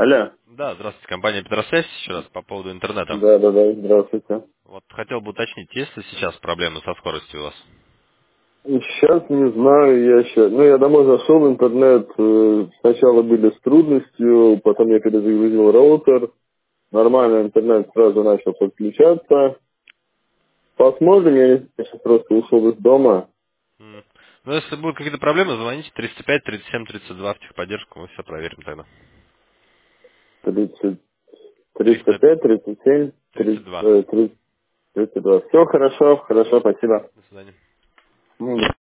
Алло. Да, здравствуйте, компания Петросвязь, еще раз по поводу интернета. Да, да, да, здравствуйте. Вот хотел бы уточнить, есть ли сейчас проблемы со скоростью у вас? Сейчас не знаю, я сейчас... Ну, я домой зашел в интернет, сначала были с трудностью, потом я перезагрузил роутер, нормально интернет сразу начал подключаться. Посмотрим, я сейчас просто ушел из дома. Ну, если будут какие-то проблемы, звоните 305 37 32 в техподдержку, мы все проверим тогда. 30, 300 305, 37, 30, 32. 32. Все хорошо, хорошо, спасибо. До свидания. Ну,